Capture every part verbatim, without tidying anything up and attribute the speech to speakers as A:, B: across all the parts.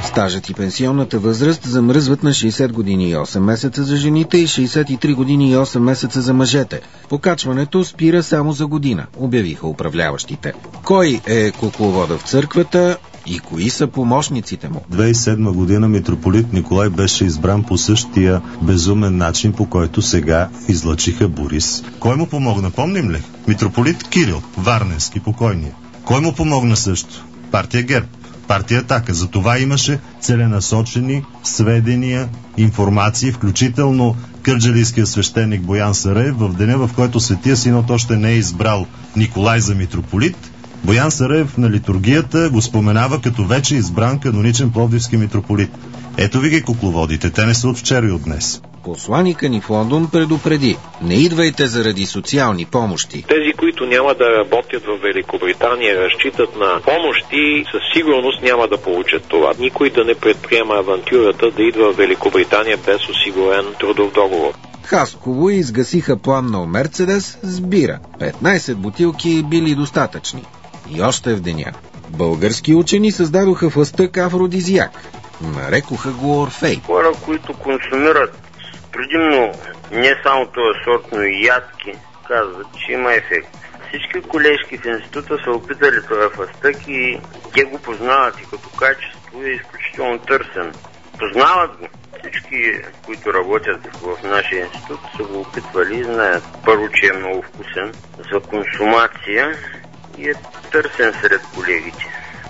A: Стажът и пенсионната възраст замръзват на шейсет години и осем месеца за жените и шейсет и три години и осем месеца за мъжете. Покачването спира само за година, обявиха управляващите. Кой е кукловода в църквата и кои са помощниците му?
B: две хиляди и седма година митрополит Николай беше избран по същия безумен начин, по който сега излъчиха Борис. Кой му помогна, помним ли? Митрополит Кирил, Варненски, покойния. Кой му помогна също? Партия ГЕРБ, партия Атака. За това имаше целенасочени сведения, информации, включително кърджалийския свещеник Боян Сараев в деня, в който Светия Синод още не е избрал Николай за митрополит. Боян Сараев на литургията го споменава като вече избран каноничен пловдивски митрополит. Ето ви ги кукловодите, те не са от вчера и от днес.
A: Посланика ни в Лондон предупреди: не идвайте заради социални помощи.
C: Тези, които няма да работят в Великобритания, разчитат на помощи, със сигурност няма да получат това. Никой да не предприема авантюрата да идва в Великобритания без осигурен трудов договор.
A: Хасково изгасиха пламнал Мерцедес с бира. петнайсет бутилки били достатъчни. И още в деня. Български учени създадоха флъстък афродизиак. Нарекоха го Орфей.
D: Хора, които консумират предимно не само този сорт, но и ядки, казват, че има ефект. Всички колежки в института са опитали това флъстък и те го познават и като качество е изключително търсен. Познават го. Всички, които работят в нашия институт, са го опитвали и знаят. Първо, че е много вкусен за консумация и е търсен сред колегите.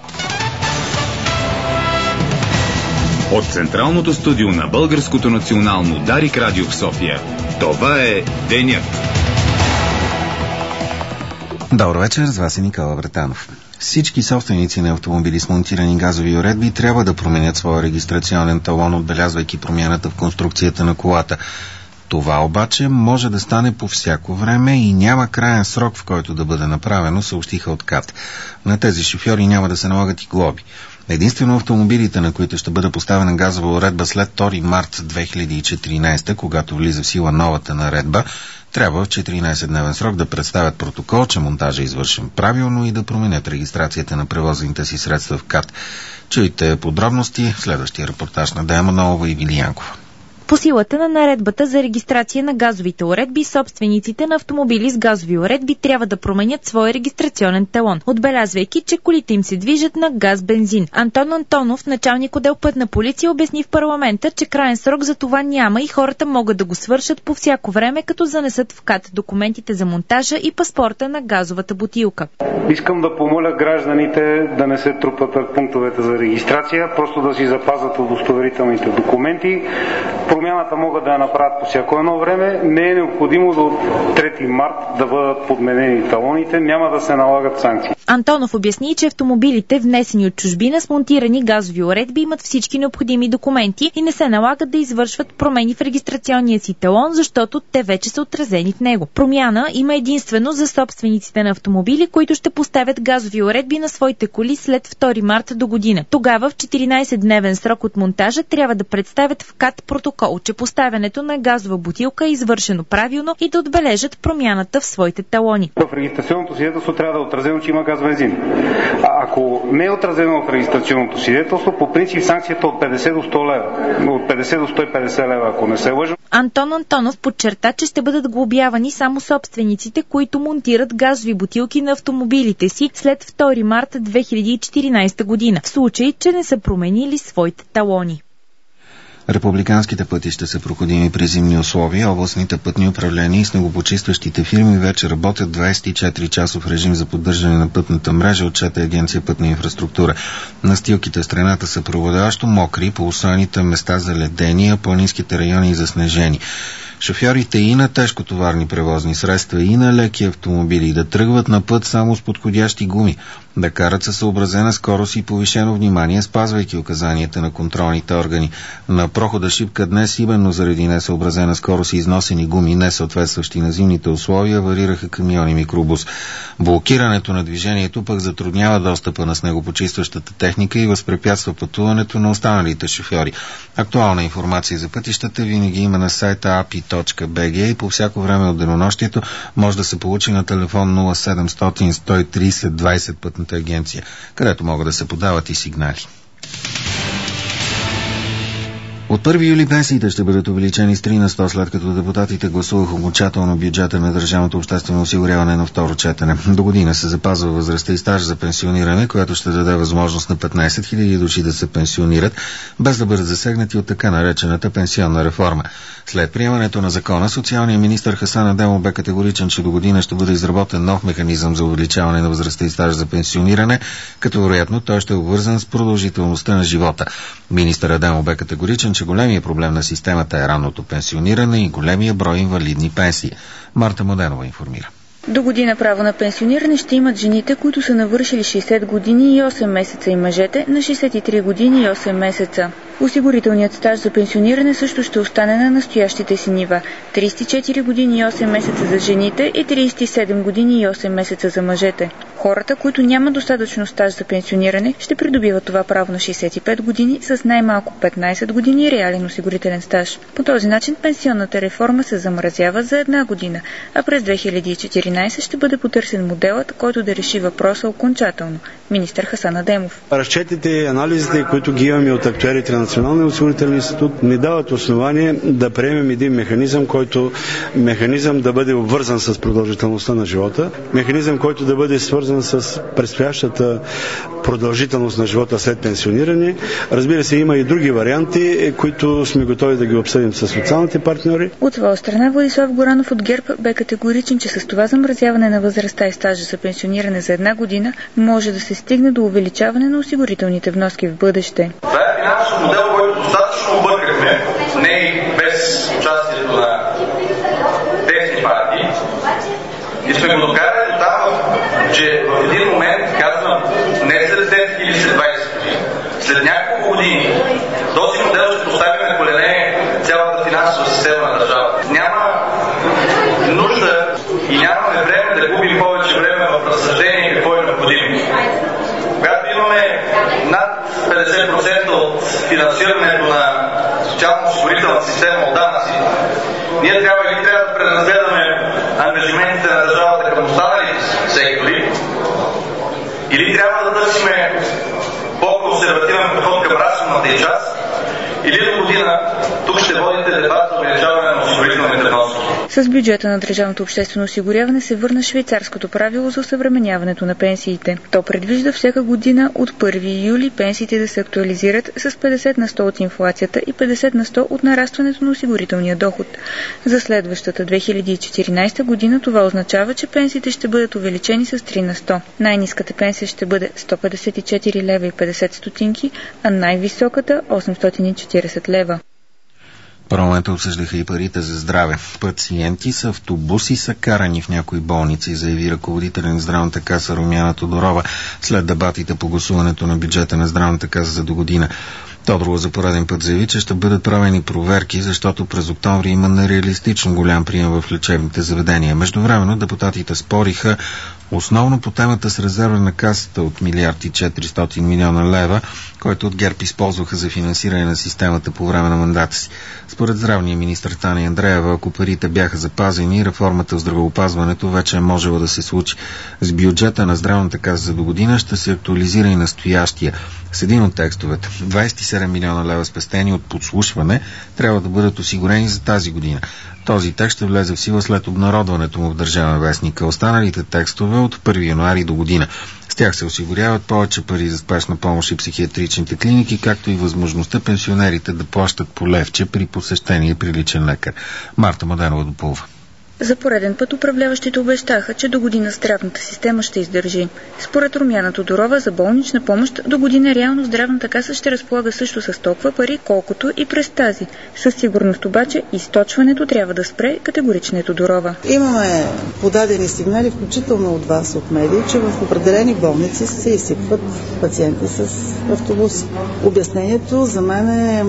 E: От Централното студио на Българското национално Дарик радио в София. Това е Денят.
A: Добър вечер, с вас е Никола Вратанов. Всички собственици на автомобили с монтирани газови уредби трябва да променят своя регистрационен талон, отбелязвайки промяната в конструкцията на колата. Това обаче може да стане по всяко време и няма краен срок, в който да бъде направено, съобщиха от КАТ. На тези шофьори няма да се налагат и глоби. Единствено автомобилите, на които ще бъде поставена газова уредба след втори март две хиляди и четиринайсета, когато влиза в сила новата наредба, трябва в четиринайсетдневен срок да представят протокол, че монтажът е извършен правилно и да променят регистрацията на превозените си средства в КАТ. Чуйте подробности в следващия репортаж на Дея Манолова и Вилиянкова.
F: По силата на наредбата за регистрация на газовите уредби, собствениците на автомобили с газови уредби трябва да променят своя регистрационен талон, отбелязвайки, че колите им се движат на газ-бензин. Антон Антонов, началник отдел Пътна полиция, обясни в парламента, че краен срок за това няма и хората могат да го свършат по всяко време, като занесат в КАТ документите за монтажа и паспорта на газовата бутилка.
G: Искам да помоля гражданите да не се трупат пред пунктовете за регистрация, просто да си запазят удостоверителните документи. Промяната могат да я направят по всяко едно време. Не е необходимо до трети март да бъдат подменени талоните. Няма да се налагат санкции.
F: Антонов обясни, че автомобилите, внесени от чужбина с монтирани газови уредби, имат всички необходими документи и не се налагат да извършват промени в регистрационния си талон, защото те вече са отразени в него. Промяна има единствено за собствениците на автомобили, които ще поставят газови уредби на своите коли след втори март до година. Тогава в четиринайсетдневен срок от монтажа трябва да представят в КАТ протокол, че поставянето на газова бутилка е извършено правилно и да отбележат промяната в своите талони.
G: В регистрационното свидетелство трябва да е отразено, че има газ бензин. А ако не е отразено в регистрационното свидетелство, по принцип санкцията от петдесет до сто лева. От петдесет до сто и петдесет лева, ако не се лъжа.
F: Антон Антонов подчерта, че ще бъдат глобявани само собствениците, които монтират газови бутилки на автомобилите си след втори март две хиляди и четиринайсета година, в случай, че не са променили своите талони.
A: Републиканските пътища са проходими при зимни условия. Областните пътни управления и снегопочистващите фирми вече работят двайсет и четири часов режим за поддържане на пътната мрежа, отчете Агенция Пътна инфраструктура. Настилките в страната са преобладаващо мокри, по останалите места заледени, а планинските райони заснежени. Шофьорите и на тежкотоварни превозни средства, и на леки автомобили да тръгват на път само с подходящи гуми, да карат със съобразена скорост и повишено внимание, спазвайки указанията на контролните органи. На прохода Шипка днес, именно заради несъобразена скорост и износени гуми, несъответстващи на зимните условия, аварираха камиони микробус. Блокирането на движението пък затруднява достъпа на снегопочистващата техника и възпрепятства пътуването на останалите шофьори. Актуална информация за пътищата винаги има на сайта ей пи и точка би джи и по всяко време от денонощието може да се получи на телефон нула седемстотин сто и трийсет двайсет Пътната агенция, където могат да се подават и сигнали. От първи юли пенсиите ще бъдат увеличени с три на сто, след като депутатите гласуваха окончателно бюджета на държавното обществено осигуряване на второ четене. До година се запазва възрастта и стаж за пенсиониране, която ще даде възможност на петнайсет хиляди души да се пенсионират, без да бъдат засегнати от така наречената пенсионна реформа. След приемането на закона, социалният министър Хасан Адемов бе категоричен, че до година ще бъде изработен нов механизъм за увеличаване на възрастта и стаж за пенсиониране, като вероятно той ще е обвързан с продължителността на живота. Министър Адемов бе категоричен, че големия проблем на системата е ранното пенсиониране и големия брой инвалидни пенсии. Марта Моденова информира.
H: До година право на пенсиониране ще имат жените, които са навършили шейсет години и осем месеца, и мъжете на шейсет и три години и осем месеца. Осигурителният стаж за пенсиониране също ще остане на настоящите си нива – трийсет и четири години и осем месеца за жените и трийсет и седем години и осем месеца за мъжете. Хората, които нямат достатъчно стаж за пенсиониране, ще придобиват това право на шейсет и пет години с най-малко петнайсет години реален осигурителен стаж. По този начин пенсионната реформа се замразява за една година, а през две хиляди и четиринайсета ще бъде потърсен моделът, който да реши въпроса окончателно. Министър Хасан Адемов.
I: Разчетите и анализите, които ги имаме от актюерите на Националния осигурителен институт, ни дават основание да приемем един механизъм, който механизъм да бъде обвързан с продължителността на живота, механизъм, който да бъде свързан с предстоящата продължителност на живота след пенсиониране. Разбира се, има и други варианти, които сме готови да ги обсъдим с социалните партньори.
H: От своя страна Владислав Горанов от ГЕРБ бе категоричен, че с това замразяване на възрастта и стажа за пенсиониране за една година може да се стигне до увеличаване на осигурителните вноски в бъдеще.
J: Това е финансов модел, който достатъчно объркахме, не и без участието на техни партии. И сме го докарали до там, че в един момент казвам, не след десет или след двайсет години, след няколко години този модел ще постави на колене цялата финансова система на държавата. Няма нужда и нямаме време да губим повече време в разсъждение какво е необходимо. Когато имаме над петдесет процента от финансирането на социално-осигурителната система от данъци, ние трябва или трябва да преразгледаме ангажиментите на държавата към останалите сектори, или трябва да търсиме по-консервативен подход към разходната и част, или до година тук ще водите дебат за увеличаване на осигурителните вноски.
H: С бюджета на държавното обществено осигуряване се върна швейцарското правило за осъвременяването на пенсиите. То предвижда всяка година от първи юли пенсиите да се актуализират с петдесет на сто от инфлацията и петдесет на сто от нарастването на осигурителния доход. За следващата две хиляди и четиринайсета година това означава, че пенсиите ще бъдат увеличени с три на сто. Най-ниската пенсия ще бъде сто петдесет и четири лева и петдесет стотинки, а най-високата осемстотин и четирийсет лева.
A: Парламента обсъждаха и парите за здраве. Пациенти с автобуси са карани в някои болници, заяви ръководителя на здравната каса Румяна Тодорова след дебатите по гласуването на бюджета на здравната каса за до година. Тодорова за пореден път заяви, че ще бъдат правени проверки, защото през октомври има нереалистично голям прием в лечебните заведения. Междувременно депутатите спориха основно по темата с резерва на касата от милиард и четиристотин милиона лева, който от ГЕРБ използваха за финансиране на системата по време на мандата си. Според здравния министър Таня Андреева, ако парите бяха запазени, реформата в здравеопазването вече е можела да се случи. С бюджета на здравната каса за до година ще се актуализира и настоящия. С един от текстовете, двайсет и седем милиона лева спестени от подслушване, трябва да бъдат осигурени за тази година. Този текст ще влезе в сила след обнародването му в Държавен вестник. Останалите текстове от първи януари до година. С тях се осигуряват повече пари за спешна помощ и психиатричните клиники, както и възможността пенсионерите да плащат по левче при посещение при личен лекар. Марта Моденова допълва.
H: За пореден път управляващите обещаха, че до година здравната система ще издържи. Според Румяна Тодорова за болнична помощ до година реално здравната каса ще разполага също с толкова пари, колкото и през тази. Със сигурност обаче източването трябва да спре, категорична е Тодорова.
K: Имаме подадени сигнали, включително от вас, от медии, че в определени болници се изсипват пациенти с автобуси. Обяснението за мен е...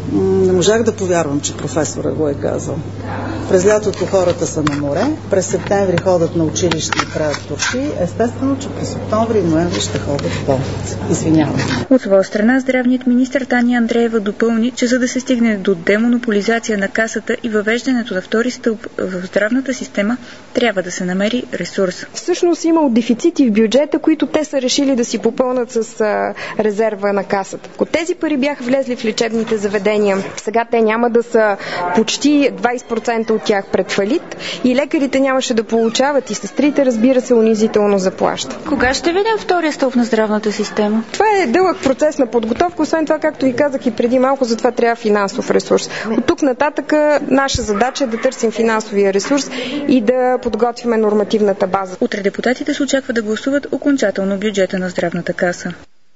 K: Не можах да повярвам, че професора го е казал. През лятото хората са на море, през септември ходят на училище и правят турши. Естествено, че през октомври и ноември ще ходят в болница. Извинявам.
H: От своя страна, здравният министър Таня Андреева допълни, че за да се стигне до демонополизация на касата и въвеждането на втори стълб в здравната система, трябва да се намери ресурс.
L: Всъщност има дефицити в бюджета, които те са решили да си попълнат с а, резерва на касата. Ако тези пари бяха влезли в лечебните заведения отделения. Сега те няма да са почти двайсет процента от тях пред фалит и лекарите нямаше да получават и сестрите, разбира се, унизително заплащат.
H: Кога ще видим втория стълб на здравната система?
L: Това е дълъг процес на подготовка, освен това, както ви казах и преди малко, затова трябва финансов ресурс. От тук нататък наша задача е да търсим финансовия ресурс и да подготвим нормативната база.
H: Утре депутатите се очаква да гласуват окончателно бюджета на здравната каса.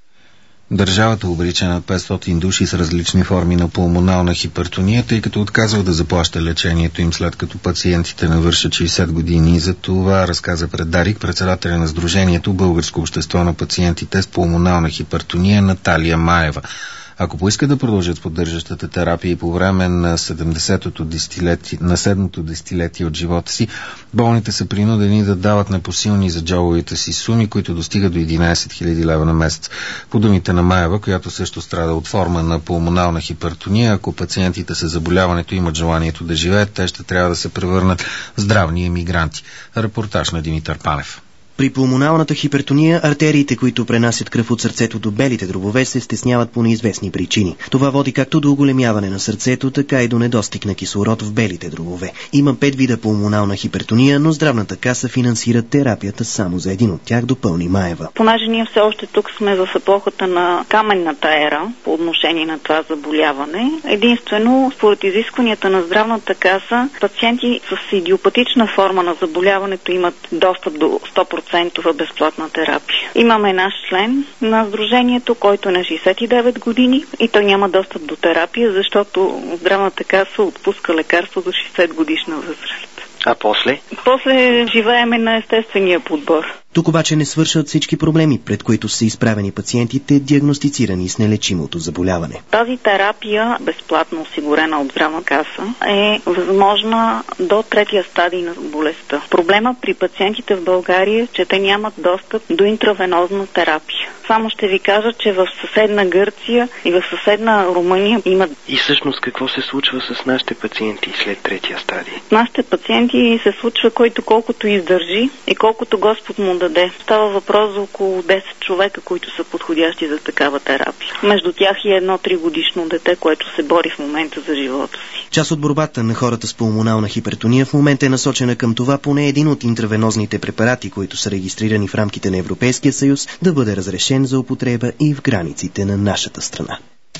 A: Държавата обрича над петстотин души с различни форми на пулмонална хипертония, тъй като отказва да заплаща лечението им, след като пациентите навършат шейсет години. За това разказа пред Дарик председателя на Сдружението Българско общество на пациентите с пулмонална хипертония Наталия Маева. Ако поискат да продължат с поддържащата терапия и по време на седемдесетото десетилетие, на седмото десетилетие от живота си, болните са принудени да дават непосилни за джобовете си суми, които достигат до единайсет хиляди лева на месец. По думите на Маева, която също страда от форма на пулмонална хипертония, ако пациентите с заболяването имат желанието да живеят, те ще трябва да се превърнат в здравни емигранти. Репортаж на Димитър Панев.
M: При пулмоналната хипертония артериите, които пренасят кръв от сърцето до белите дробове, се стесняват по неизвестни причини. Това води както до оголемяване на сърцето, така и до недостиг на кислород в белите дробове. Има пет вида пулмонална хипертония, но здравната каса финансира терапията само за един от тях, допълни Маева.
N: Понеже ние все още тук сме в епохата на каменната ера по отношение на това заболяване, единствено според изискванията на здравната каса, пациенти с идиопатична форма на заболяването имат достъп до сто процента безплатна терапия. Имаме наш член на сдружението, който е на шейсет и девет години и той няма достъп до терапия, защото здравната каса отпуска лекарство до шейсет годишна възраст.
O: А после?
N: После живееме на естествения подбор.
M: Тук обаче не свършат всички проблеми, пред които са изправени пациентите, диагностицирани с нелечимото заболяване.
N: Тази терапия, безплатно осигурена от здравна каса, е възможна до третия стадий на болестта. Проблема при пациентите в България е, че те нямат достъп до интравенозна терапия. Само ще ви кажа, че в съседна Гърция и в съседна Румъния имат...
O: И всъщност какво се случва с нашите пациенти след третия стадий?
N: Нашите пациенти се случва който колкото издържи и колкото Господ му даде. Става въпрос за около десет човека, които са подходящи за такава терапия. Между тях и едно тригодишно дете, което се бори в момента за живота си.
M: Част от борбата на хората с пулмонална хипертония в момента е насочена към това поне един от интравенозните препарати, които са регистрирани в рамките на Европейския съюз, да бъде разрешен за употреба и в границите на нашата страна.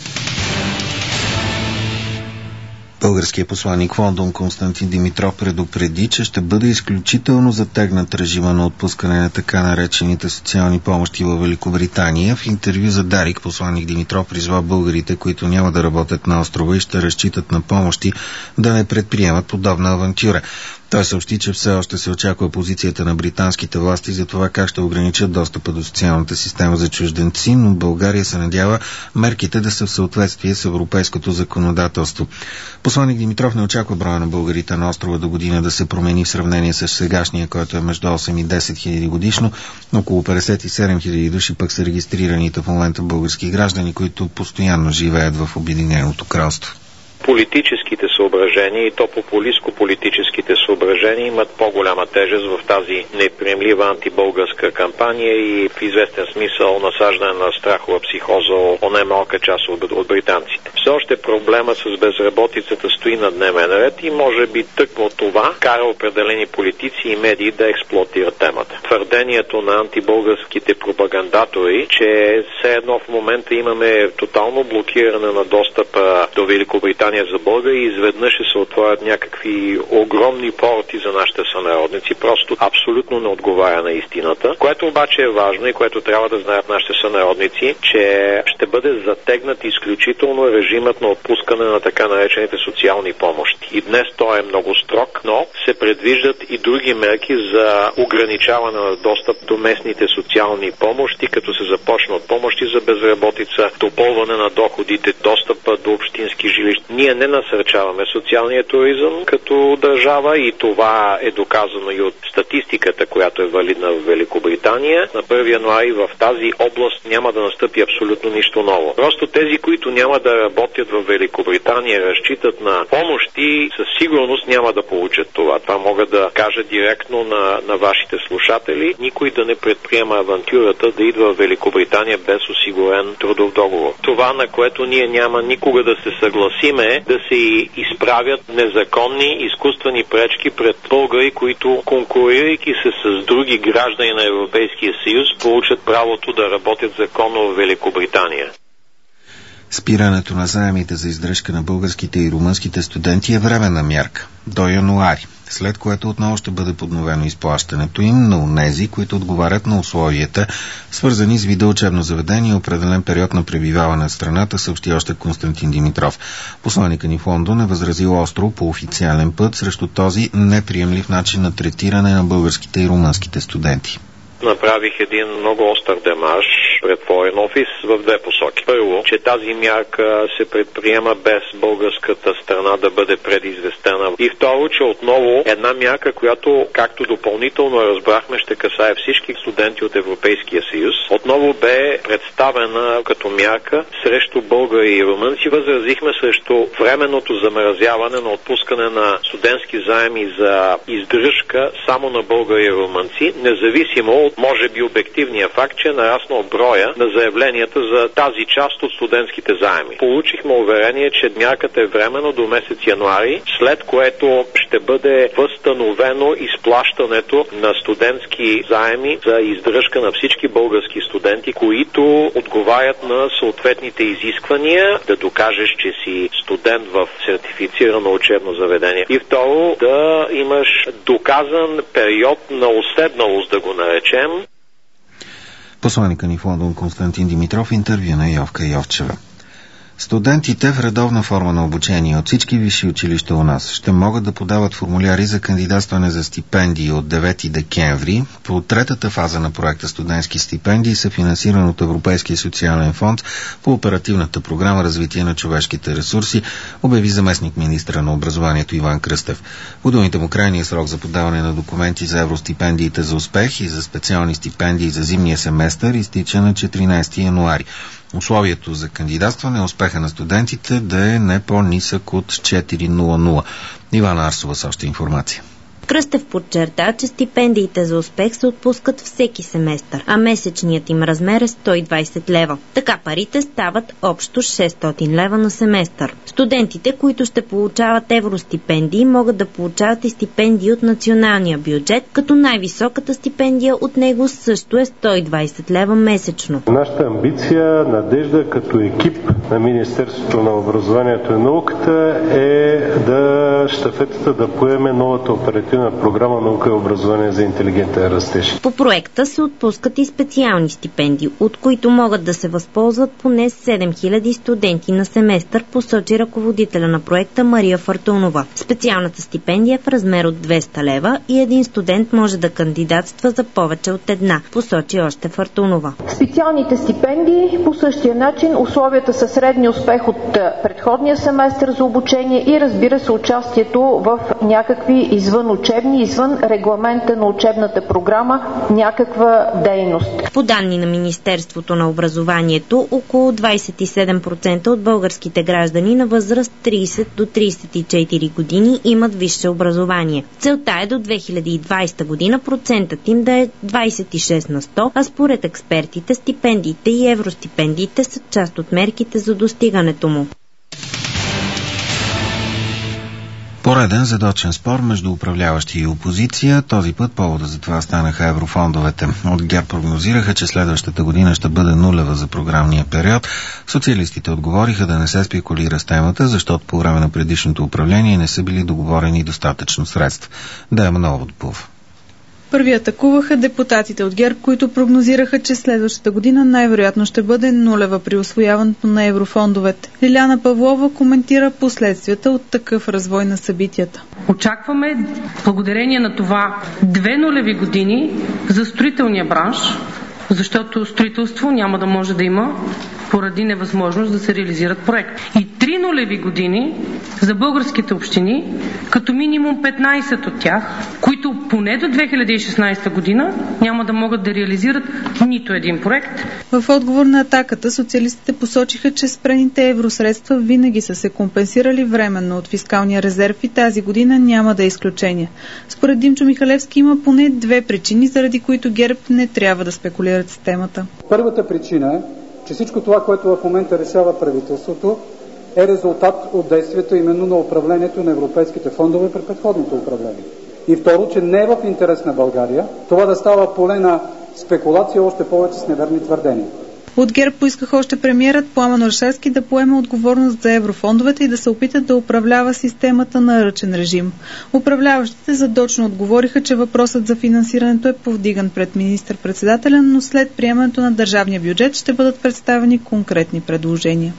A: Българският посланик в Лондон Константин Димитров предупреди, че ще бъде изключително затегнат режима на отпускане на така наречените социални помощи във Великобритания. В интервю за Дарик посланик Димитров призва българите, които няма да работят на острова и ще разчитат на помощи, да не предприемат подобна авантюра. Той съобщи, че все още се очаква позицията на британските власти за това как ще ограничат достъпа до социалната система за чужденци, но България се надява мерките да са в съответствие с европейското законодателство. Посланик Димитров не очаква броя на българите на острова до година да се промени в сравнение с сегашния, който е между осем и десет хиляди годишно. Около петдесет и седем хиляди души пък са регистрираните в момента български граждани, които постоянно живеят в Обединеното кралство.
C: Политическите съображения и то популистко-политическите съображения имат по-голяма тежест в тази неприемлива антибългарска кампания и в известен смисъл насаждане на страхова психоза о немалка част от, от британците. Все още проблема с безработицата стои на дневен ред и може би тъкмо това кара определени политици и медии да експлоатират темата. Твърдението на антибългарските пропагандатори, че все едно в момента имаме тотално блокиране на достъпа до Великобритания за България и изведнъж ще се отворят някакви огромни порти за нашите сънародници, просто абсолютно не отговаря на истината. Което обаче е важно и което трябва да знаят нашите сънародници, че ще бъде затегнат изключително режимът на отпускане на така наречените социални помощи. И днес той е много строг, но се предвиждат и други мерки за ограничаване на достъп до местните социални помощи, като се започне от помощи за безработица, допълване на доходите, достъпа до общински жилища. Ние не насърчаваме социалния туризъм като държава и това е доказано и от статистиката, която е валидна в Великобритания. На първи януари в тази област няма да настъпи абсолютно нищо ново. Просто тези, които няма да работят в Великобритания, разчитат на помощи, със сигурност няма да получат това. Това мога да кажа директно на, на вашите слушатели. Никой да не предприема авантюрата да идва в Великобритания без осигурен трудов договор. Това, на което ние няма никога да се съгласиме, да се изправят незаконни изкуствени пречки пред българи, които, конкурирайки се с други граждани на Европейския съюз, получат правото да работят законно в Великобритания.
A: Спирането на заемите за издръжка на българските и румънските студенти е временна мярка до януари, след което отново ще бъде подновено изплащането им на онези, които отговарят на условията, свързани с вида учебно заведение и определен период на пребиваване в страната, съобщи още Константин Димитров. Посланикът ни в Лондон е възразил остро по официален път срещу този неприемлив начин на третиране на българските и румънските студенти.
C: Направих един много остър демарш пред Foreign Office в две посоки. Първо, че тази мярка се предприема без българската страна да бъде предизвестена. И второ, че отново една мярка, която, както допълнително разбрахме, ще касае всички студенти от Европейския съюз, отново бе представена като мярка срещу българи и румънци. Възразихме срещу временното замразяване на отпускане на студентски заеми за издръжка само на българи и румънци, независимо от може би обективния факт, че е нараснал броя на заявленията за тази част от студентските заеми. Получихме уверение, че мярката е временно до месец януари, след което ще бъде възстановено изплащането на студентски заеми за издръжка на всички български студенти, които отговарят на съответните изисквания, да докажеш, че си студент в сертифицирано учебно заведение. И второ, да имаш доказан период на уседналост, да го наречем.
A: Посланика ни в Лондон Константин Димитров, интервю на Йовка Йовчева. Студентите в редовна форма на обучение от всички висши училища у нас ще могат да подават формуляри за кандидатстване за стипендии от девети декември. По третата фаза на проекта студентски стипендии са финансирани от Европейския социален фонд по оперативната програма Развитие на човешките ресурси, обяви заместник министра на образованието Иван Кръстев. По думите му, крайният срок за подаване на документи за евростипендиите за успех и за специални стипендии за зимния семестър изтича на четиринайсети януари. Условието за кандидатстване е успеха на студентите да е не по-нисък от четири нула. Ивана Арсова с още информация.
P: Кръстев подчерта, че стипендиите за успех се отпускат всеки семестър, а месечният им размер е сто и двайсет лева. Така парите стават общо шестстотин лева на семестър. Студентите, които ще получават евростипендии, могат да получават и стипендии от националния бюджет, като най-високата стипендия от него също е сто и двайсет лева месечно.
Q: Нашата амбиция, надежда като екип на Министерството на образованието и науката е да щафетата да поеме новата оперативна на програма Наука и образование за интелигентен растеж.
P: По проекта се отпускат и специални стипендии, от които могат да се възползват поне седем хиляди студенти на семестър, посочи ръководителя на проекта Мария Фартунова. Специалната стипендия е в размер от двеста лева и един студент може да кандидатства за повече от една, посочи още Фартунова.
R: Специалните стипендии по същия начин условията са средни успех от предходния семестър за обучение и разбира се участието в някакви извън учебни, извън регламента на учебната програма, някаква дейност.
P: По данни на Министерството на образованието, около двайсет и седем процента от българските граждани на възраст трийсет до трийсет и четири години имат висше образование. Целта е до две хиляди и двайсета година процентът им да е двайсет и шест на сто, а според експертите стипендиите и евростипендиите са част от мерките за достигането му.
A: Пореден задочен спор между управляващи и опозиция. Този път повода за това станаха еврофондовете. От ГЕРБ прогнозираха, че следващата година ще бъде нулева за програмния период. Социалистите отговориха да не се спекулира с темата, защото по време на предишното управление не са били договорени достатъчно средства. Да, Манова Допов.
S: Първи атакуваха депутатите от ГЕРБ, които прогнозираха, че следващата година най-вероятно ще бъде нулева при усвояването на еврофондовете. Лиляна Павлова коментира последствията от такъв развой на събитията.
T: Очакваме, благодарение на това, две нулеви години за строителния бранш, защото строителство няма да може да има поради невъзможност да се реализират проекти. И Три нулеви години за българските общини, като минимум петнайсет от тях, които поне до две хиляди и шестнайсета година няма да могат да реализират нито един проект.
S: В отговор на атаката, социалистите посочиха, че спрените евросредства винаги са се компенсирали временно от фискалния резерв и тази година няма да е изключение. Според Димчо Михалевски има поне две причини, заради които ГЕРБ не трябва да спекулират с темата.
U: Първата причина е, че всичко това, което в момента решава правителството, е резултат от действието именно на управлението на европейските фондове при предходното управление. И второ, че не е в интерес на България това да става поле на спекулация, още повече с неверни твърдения.
S: От ГЕРБ поискаха още премиерът Пламен Орешарски да поеме отговорност за еврофондовете и да се опитат да управлява системата на ръчен режим. Управляващите задочно отговориха, че въпросът за финансирането е повдиган пред министър-председателя, но след приемането на държавния бюджет ще бъдат представени конкретни предложения.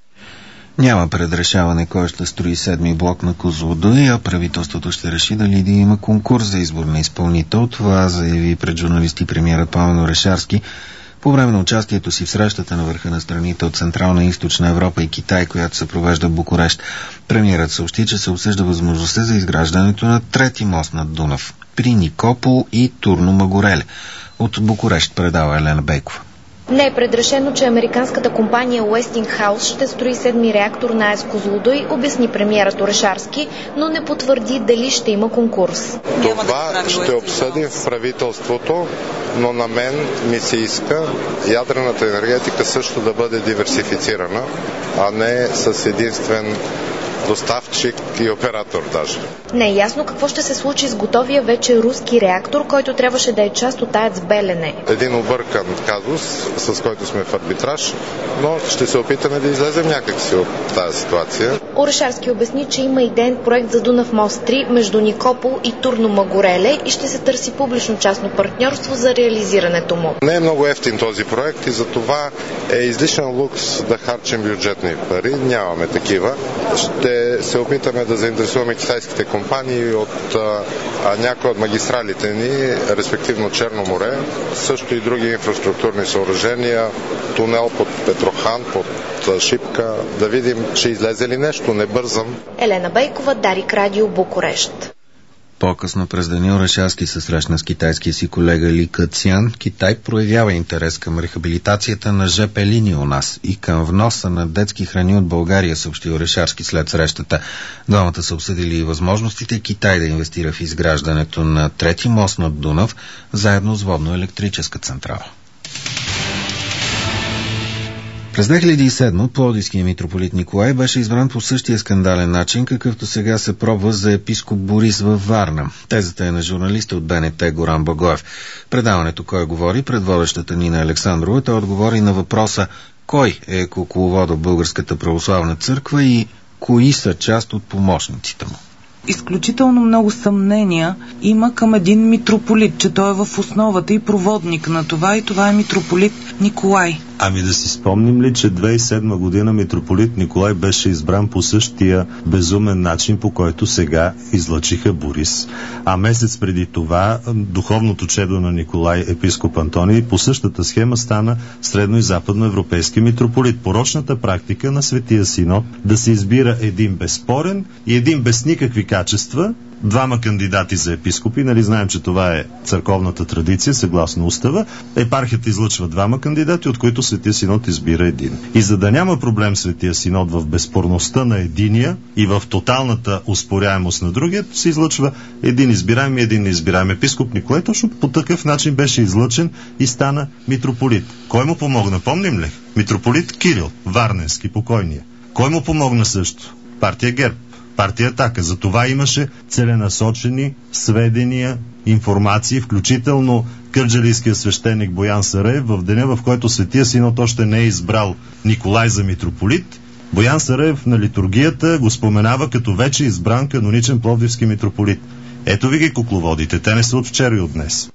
A: Няма предрешаване кой ще строи седми блок на Козлодуй, а правителството ще реши дали да има конкурс за избор на изпълнител. Това заяви пред журналисти премиерът Пламен Орешарски по време на участието си в срещата на върха на страните от Централна и Източна Европа и Китай, която се провежда в Букурещ. Премиерът съобщи, че се обсъжда възможността за изграждането на трети мост над Дунав при Никопол и Турну Магореле. От Букурещ предава Елена Бейкова.
V: Не е предрешено, че американската компания Уестингхаус ще строи седми реактор на АЕЦ Козлодуй, обясни премиерът Орешарски, но не потвърди дали ще има конкурс.
W: Това ще обсъдим в правителството, но на мен ми се иска ядрената енергетика също да бъде диверсифицирана, а не с единствен доставчик и оператор даже.
V: Не е ясно какво ще се случи с готовия вече руски реактор, който трябваше да е част от АЕЦ Белене.
W: Един объркан казус, с който сме в арбитраж, но ще се опитаме да излезем някакси от тази ситуация.
V: Орешарски обясни, че има идеен проект за Дунав мост три между Никопол и Турну Магореле и ще се търси публично-частно партньорство за реализирането му.
W: Не е много евтин този проект и за това е излишен лукс да харчим бюджетни пари. Нямаме такива. Ще се опитаме да заинтересуваме китайските компании от а, някои от магистралите ни, респективно Черно море, също и други инфраструктурни съоръжения, тунел под Петрохан, под Шипка, да видим, ще излезе ли нещо, не бързам.
V: Елена Бейкова, Дарик Радио, Букурещ.
A: По-късно през деня Орешарски се срещна с китайския си колега Ли Къцян. Китай проявява интерес към рехабилитацията на ЖП линия у нас и към вноса на детски храни от България, съобщи Орешарски след срещата. Двамата са обсъдили и възможностите Китай да инвестира в изграждането на трети мост над Дунав, заедно с водно-електрическа централа. През две хиляди и седма Пловдивският митрополит Николай беше избран по същия скандален начин, какъвто сега се пробва за епископ Борис във Варна. Тезата е на журналиста от БНТ Горан Багоев. Предаването «Кой говори» пред водещата Нина Александрова, той отговори на въпроса кой е кукловода в Българската православна църква и кои са част от помощниците му.
X: Изключително много съмнения има към един митрополит, че той е в основата и проводник на това, и това е митрополит Николай.
B: Ами да си спомним ли, че две хиляди и седма година митрополит Николай беше избран по същия безумен начин, по който сега излъчиха Борис. А месец преди това духовното чедо на Николай, епископ Антоний, по същата схема стана средно- и западноевропейски митрополит. Порочната практика на Светия Синод да се избира един безспорен и един без никакви качества, двама кандидати за епископи, нали знаем, че това е църковната традиция, съгласно устава. Епархията излъчва двама кандидати, от които Светия Синод избира един. И за да няма проблем Светия Синод в безспорността на единия и в тоталната успоряемост на другия, се излъчва един избираем и един неизбираем. Епископ Николай точно по такъв начин беше излъчен и стана митрополит. Кой му помогна, помним ли? Митрополит Кирил, Варненски, покойния. Кой му помогна също? Партия ГЕРБ. Партия Атака. За това имаше целенасочени сведения, информации, включително кърджалийския свещеник Боян Сараев в деня, в който Светия Синод още не е избрал Николай за митрополит. Боян Сараев на литургията го споменава като вече избран каноничен пловдивски митрополит. Ето ви ги кукловодите, те не са от вчера и от днес.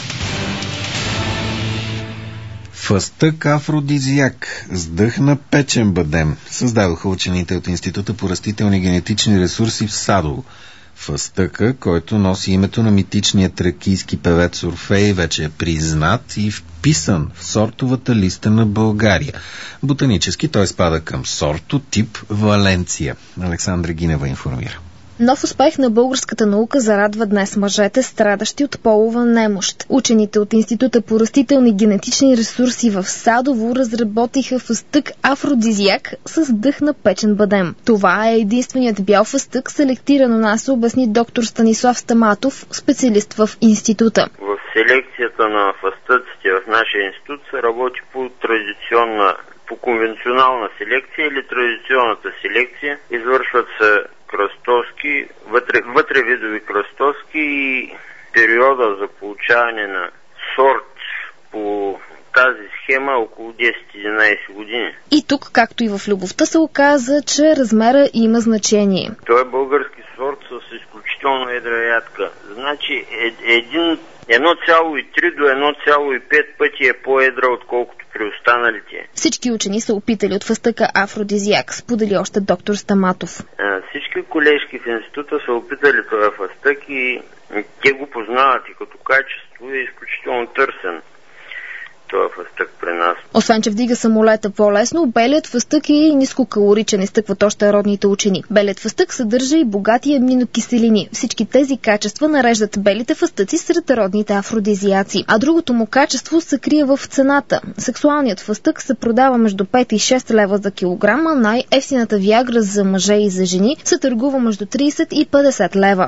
A: Фъстък афродизиак с дъх на печен бадем създадоха учените от Института по растителни генетични ресурси в Садово. Фъстъка, който носи името на митичния тракийски певец Орфей, вече е признат и вписан в сортовата листа на България. Ботанически той спада към сорто тип Валенция. Александра Гинева информира.
V: Нов успех на българската наука зарадва днес мъжете, страдащи от полова немощ. Учените от Института по растителни генетични ресурси в Садово разработиха фъстък афродизиак с дъх на печен бадем. Това е единственият бял фъстък, селектиран у нас, обясни доктор Станислав Стаматов, специалист в института.
D: В селекцията на фъстъците в нашия институт се работи по традиционна, по конвенционална селекция или традиционната селекция. Извършват се кръстоски, вътре, вътре видови кръстоски и периода за получаване на сорт по тази схема около десет-единайсет години.
V: И тук, както и в любовта, се оказа, че размера има значение.
D: Той е български сорт с изключително едра ядка. Значи един едно цяло и три до едно цяло и пет пъти е по-едра, отколкото при останалите.
V: Всички учени са опитали от фъстъка афродизиак, сподели още доктор Стаматов.
D: А, всички колежки в института са опитали това фъстък и те го познават и като качество е изключително търсен. Това фъстък при нас.
V: Освен, че вдига самолета по-лесно, белият фъстък е и нискокалоричен, изтъкват още родните учени. Белият фъстък съдържа и богати аминокиселини. Всички тези качества нареждат белите фъстъци сред родните афродизиаци. А другото му качество се крие в цената. Сексуалният фъстък се продава между пет и шест лева за килограма, най-евтината виагра за мъже и за жени се търгува между трийсет и петдесет лева.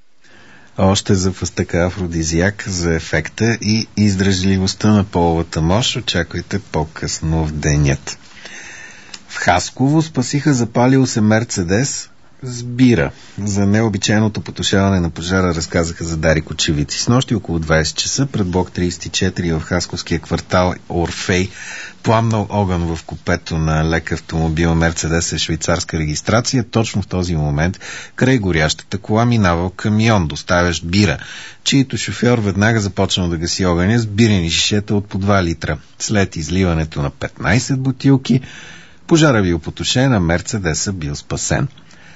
A: Още за фъстъка афродизиак, за ефекта и издръжливостта на половата мощ очаквайте по-късно в денят. В Хасково спасиха запалил се Мерцедес с бира. За необичайното потушаване на пожара разказаха за Дари Кочевици. С нощи около двайсет часа пред блок трийсет и четири в хасковския квартал Орфей пламнал огън в купето на лек автомобил Мерцедес с швейцарска регистрация. Точно в този момент край горящата кола минавал камион, доставящ бира, чието шофьор веднага започнал да гаси огъня с бирени шишета от по два литра. След изливането на петнайсет бутилки, пожара бил потушен, а Мерцедеса бил спасен.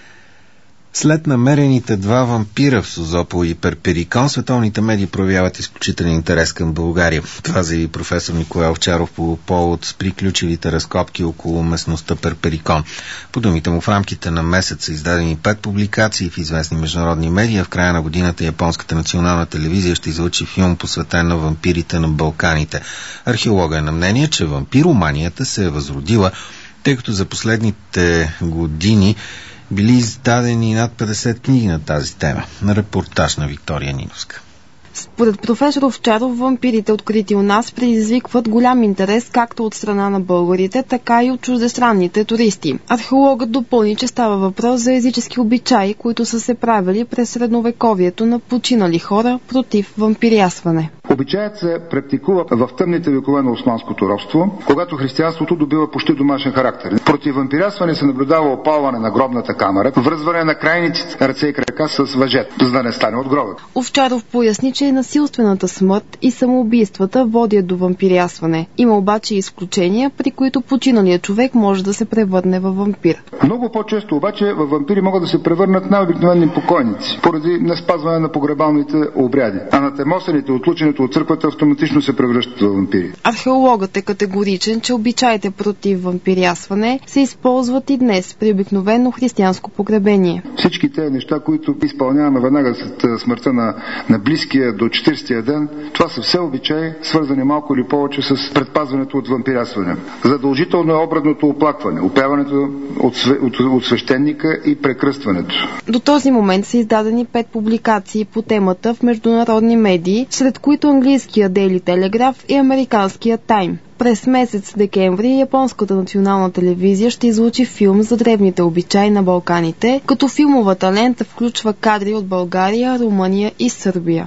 A: След намерените два вампира в Созопол и Перперикон, световните медии проявяват изключителен интерес към България. Това заяви професор Николай Овчаров по повод с приключилите разкопки около местността Перперикон. По думите му, в рамките на месец са издадени пет публикации в известни международни медии, а в края на годината японската национална телевизия ще излъчи филм, посветен на вампирите на Балканите. Археолога е на мнение, че вампироманията се е възродила, тъй като за последните години били издадени над петдесет книги на тази тема. На репортаж на Виктория Ниновска.
E: Според професор Овчаров, вампирите, открити у нас, предизвикват голям интерес както от страна на българите, така и от чуждестранните туристи. Археологът допълни, че става въпрос за езически обичаи, които са се правили през средновековието на починали хора против вампирясване.
F: Обичаят се практикува в тъмните векове на османското робство, когато християнството добива почти домашен характер. Против вампирясване се наблюдава опалване на гробната камера, връзване на крайниците ръце и крака с въжет, за да не стане от гроба.
E: Овчаров поясни, че насилствената смърт и самоубийствата водят до вампирясване. Има обаче изключения, при които починалият човек може да се превърне във вампир.
F: Много по-често обаче във вампири могат да се превърнат най-обикновени покойници, поради неспазване на погребалните обряди, а натемосените от ученето от църквата автоматично се превръщат в вампири.
E: Археологът е категоричен, че обичаите против вампирясване се използват и днес при обикновено християнско погребение.
F: Всички тези неща, които изпълняваме веднага след смъртта на, на близкия до четиридесетия ден, това са все обичаи, свързани малко или повече с предпазването от вампирясване. Задължително е обредното оплакване, опяването от, от, от свещеника и прекръстването.
E: До този момент са издадени пет публикации по темата в международни медии, сред които английския Daily Telegraph и американския Time. През месец декември японската национална телевизия ще излучи филм за древните обичаи на Балканите, като филмовата лента включва кадри от България, Румъния и Сърбия.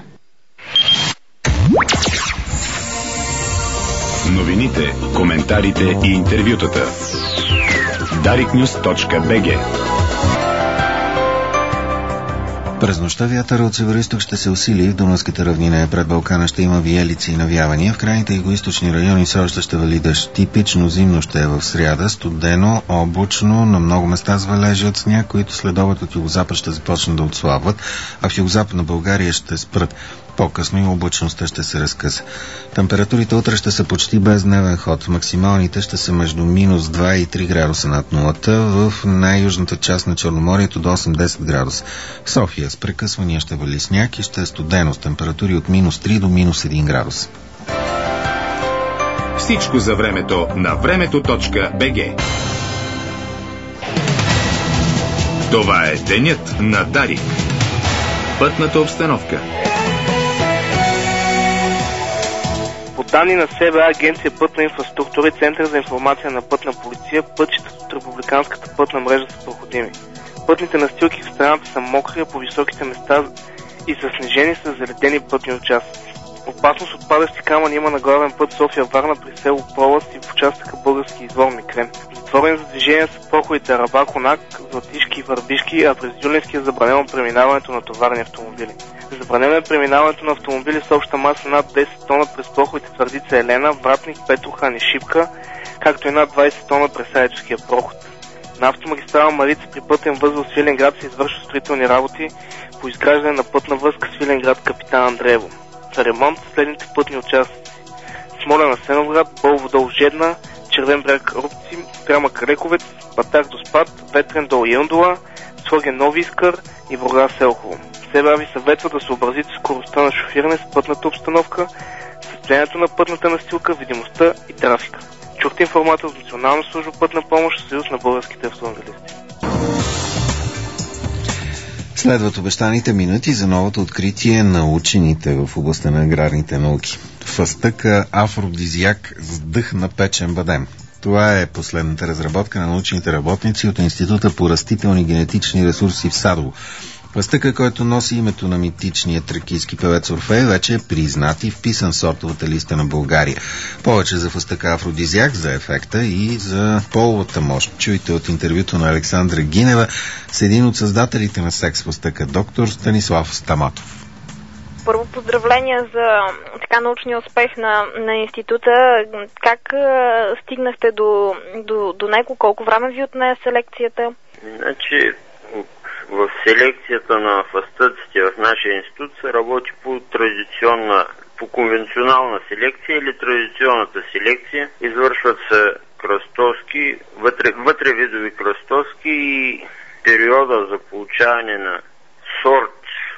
G: Новините, коментарите и интервютата. дарик нюз точка би джи
A: През нощта вятъра от североизток ще се усили, в Дунавските равнина пред Балкана ще има виелици и навявания, в крайните югоизточни райони все още ще вали дъжд. Типично зимно ще е в сряда, студено, облачно, на много места с валежи от сняг, които следобед от югозапад ще започнат да отслабват, а в югозападна България ще спрат. По-късно и облачността ще се разкъса. Температурите утре ще са почти без дневен ход. Максималните ще са между минус два и три градуса над нулата, в най-южната част на Черноморието до осем-десет градуса. В София с прекъсвания ще вали сняг и ще е студено с температури от минус три до минус един градус.
G: Всичко за времето на времето точка бе же. Това е денят на Дарик. Пътната обстановка.
I: По данни на СБА, Агенция Пътна инфраструктура и Център за информация на пътна полиция, пътищата от републиканската пътна мрежа са проходими. Пътните настилки в страната са мокри, а по високите места и заснежени са заледени пътни участъци. Опасност от падащи камъни има на главен път София-Варна при село Пролаз и в участъка Български извор Микрен. Затворени за движение са проходите Раба-Конак, Златишки и Върбишки, а през Юленски е забранено преминаването на товарни автомобили. Забранено е преминаването на автомобили с обща маса над десет тона през проходите Твърдица Елена, Вратник, Петрохан и Шипка, както и над двадесет тона през Аечския проход. На автомагистрала Марица при пътен възел Свиленград се извършва строителни работи по изграждане на пътна връзка Свиленград Капитан Андреево. За ремонт следните пътни участъци: Смолян Асеновград, Болво дол Жедна, Червен бряг Рубци, Пряма Калековец, Батак до Спад, Ветрен дол Яндола, Своген Нови Искър и Бургас Селхово. СБА ви съветва да съобразите скоростта на шофиране с пътната обстановка, състоянието на пътната настилка, видимостта и трафика. Чухте информация от Национална служба пътна помощ, Съюз на българските автомобилисти.
A: Следват обещаните минути за новото откритие на учените в областта на аграрните науки. Фъстъка афродизиак с дъх на печен бадем. Това е последната разработка на научните работници от Института по растителни генетични ресурси в Садово. Фъстъка, който носи името на митичния тракийски певец Орфей, вече е признат и вписан в сортовата листа на България. Повече за фъстъка афродизиак, за ефекта и за половата мощ чуйте от интервюто на Александра Гинева с един от създателите на секс фъстъка, доктор Станислав Стаматов.
J: Първо поздравления за така научния успех на, на института. Как а, стигнахте до, до, до него? Колко време ви отне селекцията?
D: Значи, в селекцията на фъстъците в нашия институт се работи по традиционна, по конвенционална селекция или традиционната селекция. Извършват се кръстоски, вътре, вътре видови кръстоски и периода за получаване на сорт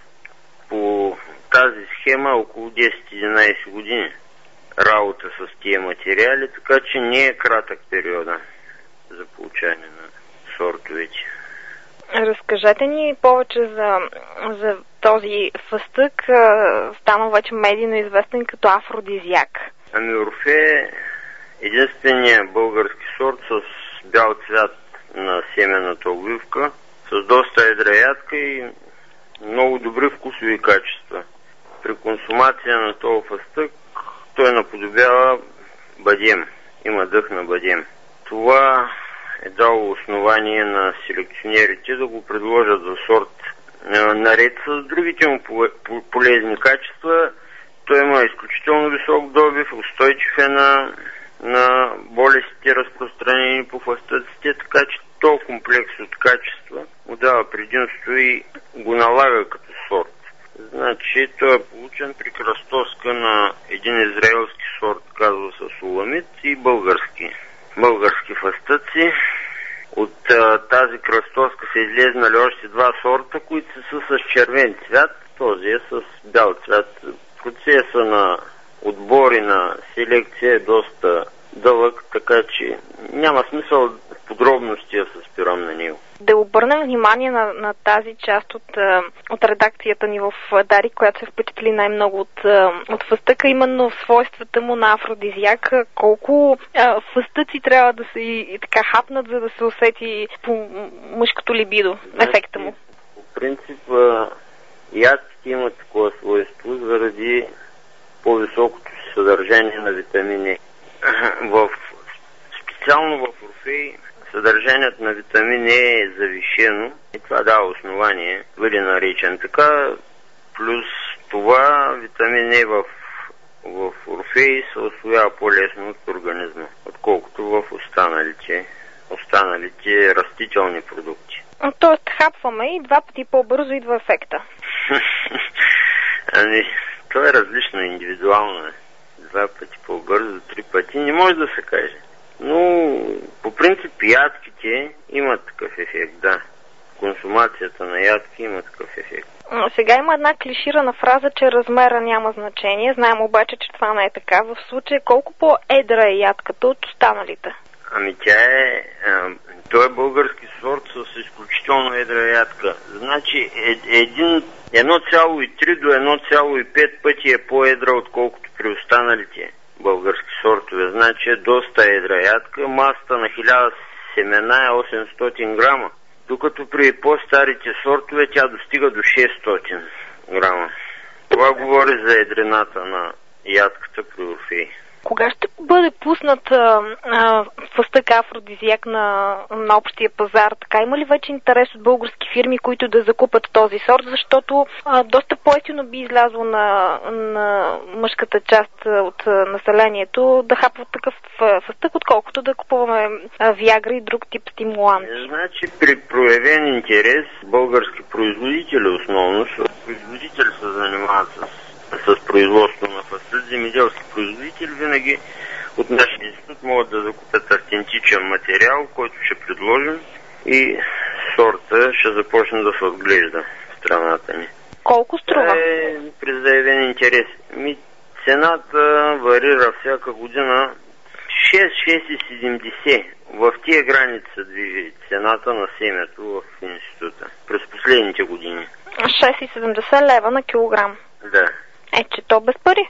D: по тази схема около десет-единадесет години работа с тия материали, така че не е кратък периода за получаване на сортовете.
J: Разкажете ни повече за, за този фъстък, станал вече медийно известен като афродизиак.
D: Ами Орфей е единственият български сорт с бял цвят на семената обвивка, с доста едра ядка и много добри вкусови качества. При консумация на този фъстък той наподобява бадем, има дъх на бадем. Това е дало основание на селекционерите да го предложат за сорт. Наред с другите му полезни качества, той има изключително висок добив, устойчив е на, на болестите, разпространени по фъстъците, така че този комплекс от качества му дава предимство и го налага като сорт. Значи той е получен при кръстоска на един израелски сорт, казва се Суламит, и български. български фъстъци. От а, тази кръстоска са излезнали още два сорта, които са с червен цвят, този е с бял цвят. Процеса на отбори на селекция е доста дълъг, така че няма смисъл подробности да се спирам на него.
J: Да обърнем внимание на, на тази част от, от редакцията ни в Дарик, която се впечатли най-много от, от фъстъка, именно в свойствата му на афродизиак. Колко а, фъстъци трябва да се и, и така хапнат, за да се усети по мъжкото либидо, ефекта му?
D: По принцип, ядките имат такова свойство заради по-високото съдържание на витамини. В, специално в Орфей съдържанието на витамин Е е завишено и това дава основание, бъде наречен така, плюс това витамин Е в, в Орфей се усвоява по-лесно от организма, отколкото в останалите, останалите растителни продукти.
J: Тоест хапваме и два пъти по-бързо идва ефекта.
D: Ами, това е различно, индивидуално е. Два пъти по-бързо, три пъти, не може да се каже. Но по принцип ядките имат такъв ефект, да. Консумацията на ядки има такъв ефект.
J: Сега има една клиширана фраза, че размера няма значение. Знаем обаче, че това не е така. В случая колко по-едра е ядката от останалите?
D: Ами тя е... А, той е български сорт с изключително едра ядка. Значи е, един, едно цяло и три до едно цяло и пет пъти е по-едра, отколкото при останалите български сортове. Значи е доста едра ядка. Масата на хиляда семена е осемстотин грама. Докато при по-старите сортове тя достига до шестстотин грама. Това говори за едрината на ядката при Орфей.
J: Кога ще бъде пуснат а, а, фъстък афродизиак на, на общия пазар? Така има ли вече интерес от български фирми, които да закупат този сорт? Защото а, доста по-евтино би излязло на, на мъжката част от а, населението да хапват такъв фъстък, отколкото да купуваме а, виагра и друг тип стимуланти.
D: Значи при проявен интерес български производители основно, производители се занимават с с производство на фастък, земеделски производители винаги от нашия институт могат да закупят автентичен материал, който ще предложим и сорта ще започне да се отглежда в страната ни.
J: Колко струва?
D: Е, при заявен интерес. Ми, цената варира всяка година шест до шест и седемдесет. В тия граници се движи цената на семето в института през последните години.
J: шест и седемдесет лева на килограм.
D: Да.
J: Е, че то без пари.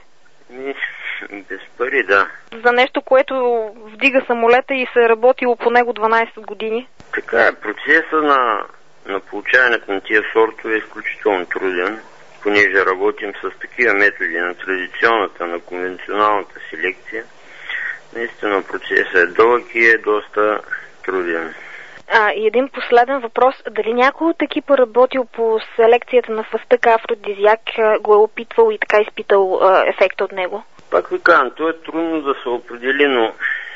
D: Без пари, да.
J: За нещо, което вдига самолета и се е работило по него дванайсет години.
D: Така е, процеса на, на получаването на тия сортове е изключително труден, понеже работим с такива методи на традиционната, на конвенционалната селекция. Наистина процесът е дълъг и е доста труден.
J: А, и един последен въпрос. Дали някой от екипа работил по селекцията на фъстък афродизиак, го е опитвал и така изпитал а, ефекта от него?
D: Пак ви казвам, то е трудно да се определи, но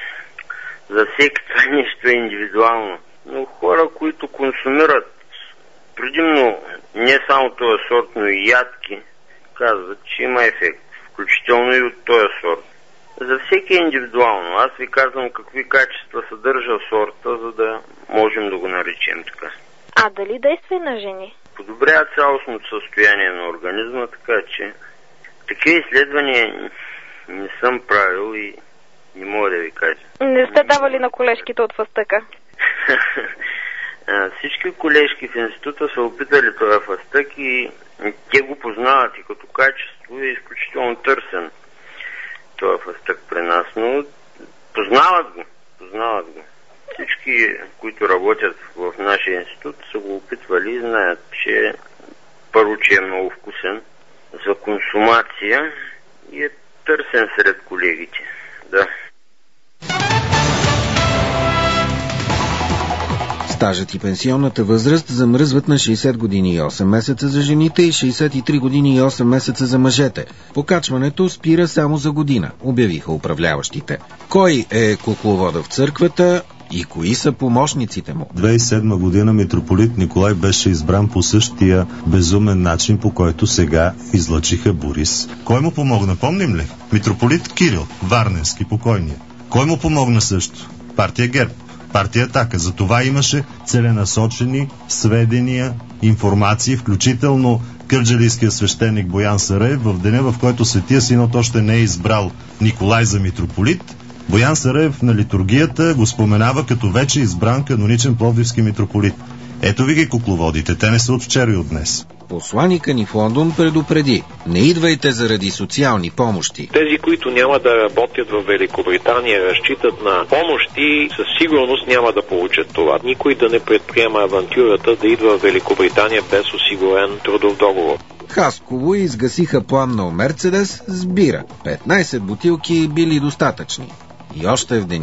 D: за всеки това нещо е индивидуално. Но хора, които консумират предимно не само този сорт, но и ядки, казват, че има ефект, включително и от този сорт. За всеки е индивидуално. Аз ви казвам какви качества съдържа сорта, за да можем да го наречем така.
J: А дали действа и на жени?
D: Подобрява цялостното състояние на организма, така че такива изследвания не съм правил и не мога да ви кажа.
J: Не сте давали на колежките от фъстъка?
D: Всички колежки в института са опитали това фъстък и те го познават и като качество е изключително търсен. Това фъстък при нас, но познават го, познават го. Всички, които работят в нашия институт, са го опитвали и знаят, че първо, че е много вкусен за консумация и е търсен сред колегите. Да.
A: Стажът и пенсионната възраст замръзват на шейсет години и осем месеца за жените и шейсет и три години и осем месеца за мъжете. Покачването спира само за година, обявиха управляващите. Кой е кукловода в църквата и кои са помощниците му?
B: две хиляди и седма година митрополит Николай беше избран по същия безумен начин, по който сега излъчиха Борис. Кой му помогна, помним ли? Митрополит Кирил, Варненски, покойния. Кой му помогна също? Партия ГЕРБ. Партия Атака. За това имаше целенасочени сведения, информации, включително кърджалийския свещеник Боян Сараев в деня, в който Светия Синод още не е избрал Николай за митрополит. Боян Сараев на литургията го споменава като вече избран каноничен пловдивски митрополит. Ето ви ги кукловодите, те не са от вчера и от днес.
A: Посланика ни в Лондон предупреди: не идвайте заради социални помощи.
C: Тези, които няма да работят в Великобритания, разчитат на помощи, със сигурност няма да получат това. Никой да не предприема авантюрата да идва в Великобритания без осигурен трудов договор.
A: Хасково изгасиха пламнал Мерцедес с бира. петнайсет бутилки били достатъчни. И още в деня.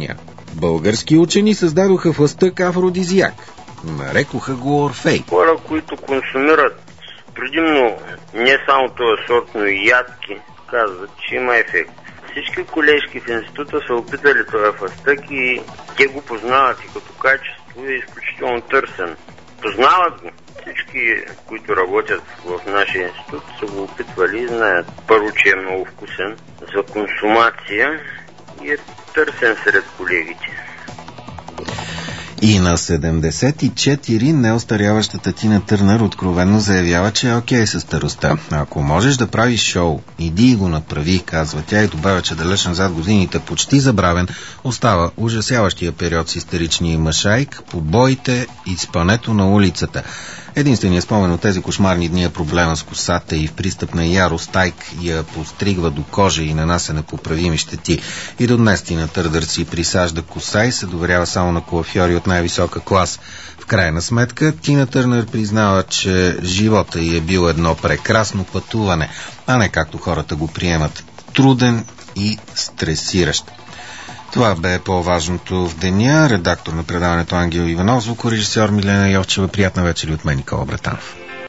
A: Български учени създадоха в лъстък афродизиак. Нарекоха го Орфей.
D: Хора, които консумират предимно не само този сорт, но и ядки, казват, че има ефект. Всички колежки в института са опитали това фъстък и те го познават и като качество е изключително търсен. Познават го. Всички, които работят в нашия институт, са го опитвали и знаят. Първо, че е много вкусен за консумация и е търсен сред колегите.
A: И на седемдесет и четири неостаряващата Тина Търнър откровенно заявява, че е окей с старостта. Ако можеш да правиш шоу, иди и го направи, казва тя и добавя, че далеч назад годините почти забравен остава ужасяващия период с истеричния мъшайк, побоите и спането на улицата. Единственият спомен от тези кошмарни дни е проблема с косата и в пристъп на ярост Тайк я постригва до кожа и нанася непоправими щети. И до днес Тина Търнър си присажда коса и се доверява само на коафьори от най-висока клас. В крайна сметка Тина Търнър признава, че живота й е бил едно прекрасно пътуване, а не както хората го приемат – труден и стресиращ. Това бе по-важното в деня. Редактор на предаването Ангел Иванов, звукорежисьор Милена Йовчева. Приятна вечер от мен, Никола Братанов.